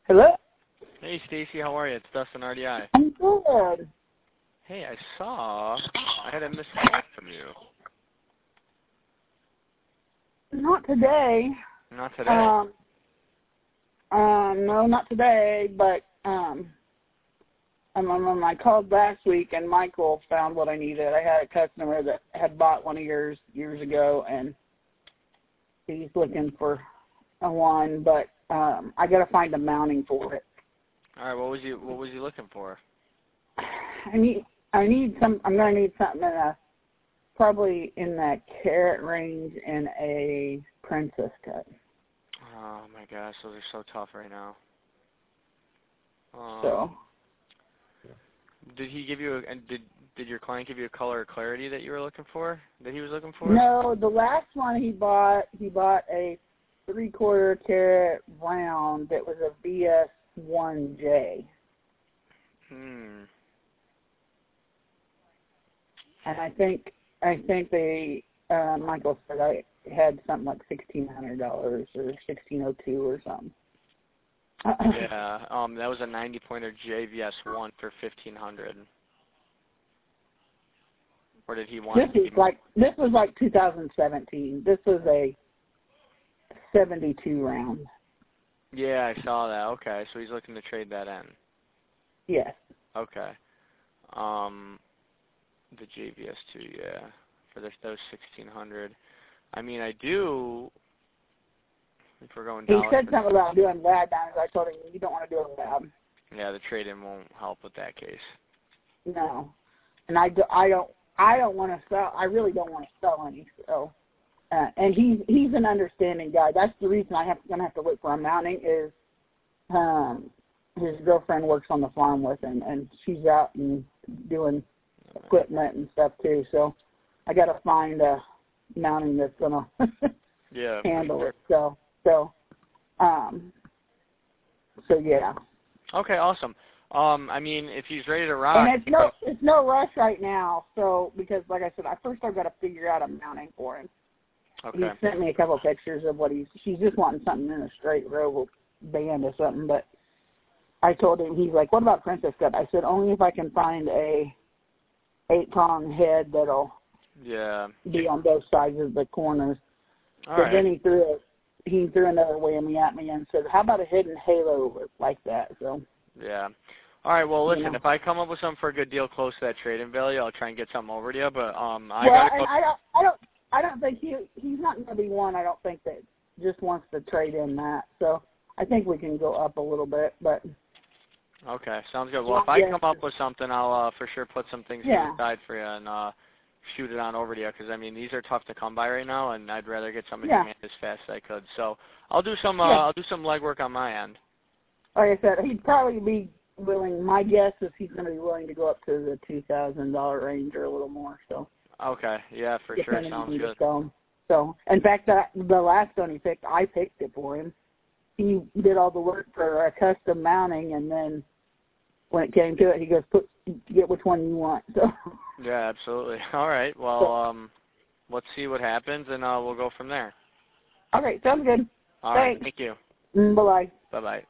Hello? Hey, Stacy, how are you? It's Dustin RDI. I'm good. Hey, I had a missed call from you. Not today. Not today. No, not today, but I called last week and Michael found what I needed. I had a customer that had bought one of yours years ago, and he's looking for a one, but I got to find a mounting for it. All right, what was you looking for? I need some. I'm gonna need something probably in that carat range in a princess cut. Oh my gosh, those are so tough right now. So. Did he give you did your client give you a color or clarity that you were looking for? That he was looking for? No, the last one he bought a 3/4 carat round that was a VS1J. And I think they Michael said I had something like $1,600 or 1,602 or something. Yeah, that was a 90-pointer JVS1 for $1,500. Or did he want? This was like 2017. This was a 72 round. Yeah, I saw that. Okay, so he's looking to trade that in. Yes. Okay. The JVS2, yeah, for those 1,600. I mean, I do. If we're going down. He said something about doing lab diamonds. I told him you don't want to do a lab. Yeah, the trade-in won't help with that case. No, and I don't want to sell. I really don't want to sell any. So, and he's an understanding guy. That's the reason gonna have to look for a mounting is, his girlfriend works on the farm with him, and she's out and doing equipment and stuff too. So, I got to find a mounting that's gonna handle it. So yeah. Okay, awesome. I mean, if he's ready to rock. And it's no rush right now. So because, like I said, I've got to figure out a mounting for him. Okay. He sent me a couple of pictures of what she's just wanting something in a straight row band or something. But I told him, he's like, "What about princess cut?" I said, "Only if I can find a 8-prong head that'll be on both sides of the corners." All so right. Then he threw another whammy at me and said, "How about a hidden halo like that?" So. Yeah. All right. Well, listen. If I come up with something for a good deal close to that trade-in value, I'll try and get something over to you. But I don't think he's not going to be one. I don't think that just wants to trade in that. So I think we can go up a little bit. But okay, sounds good. Well, if I come up with something, I'll for sure put some things to the side for you and shoot it on over to you. Because I mean, these are tough to come by right now, and I'd rather get some in your hand as fast as I could. So I'll do some legwork on my end. Like I said, he'd probably be willing. My guess is he's going to be willing to go up to the $2,000 range or a little more. So. Okay. Yeah, for sure. Sounds good. So, in fact, the last stone he picked, I picked it for him. He did all the work for a custom mounting, and then when it came to it, he goes, "Get which one you want." So. Yeah, absolutely. All right. Well, let's see what happens, and we'll go from there. Okay, sounds good. All right. Thank you. Bye-bye. Bye-bye.